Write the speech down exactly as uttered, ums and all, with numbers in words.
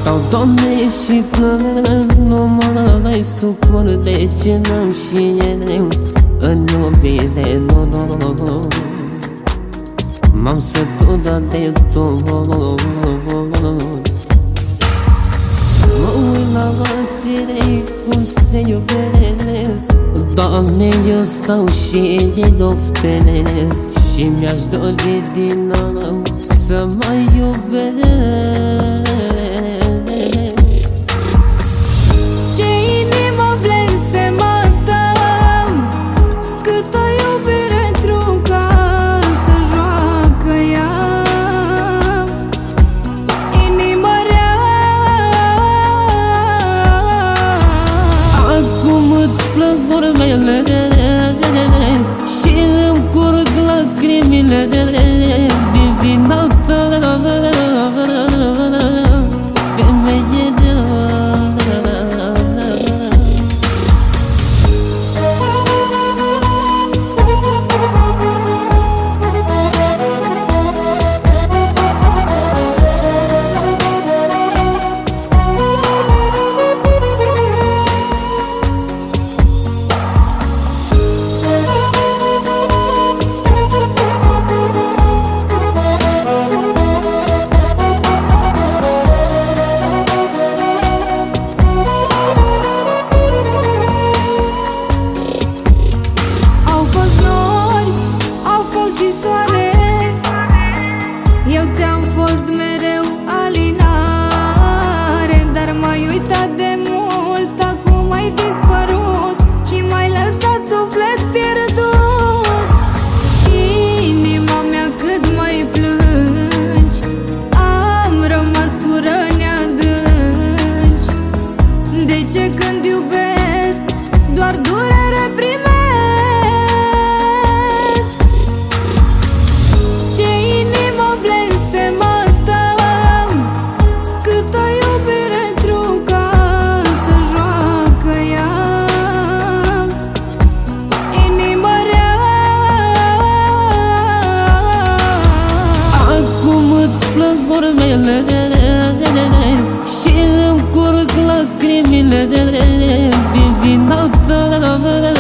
Stau, Doamne, și plâng, nu mă mai supăr de ce n-am și eu în iubire, nu, nu, nu, nu. M-am săturat de tot. Mă uit la alții cum se iubesc, Doamne, eu stau și ei doftenesc. Și mi-aș dori din nou să mai iubesc. Ce inimă blestemată, câtă iubire trucată joacă ea. Inimă rea. Acum îți plâng urmele și îmi curg lacrimile din vina ta, femeie de și soare. Eu ți-am fost mereu alinare, dar m-ai uitat de mult, acum ai dispărut și m-ai lăsat suflet pierdut. Inima mea, cât mai plângi, am rămas cu răni adânci. De ce când iubesc doar durere primesc? Urmele și îmi curg lacrimile din vina ta.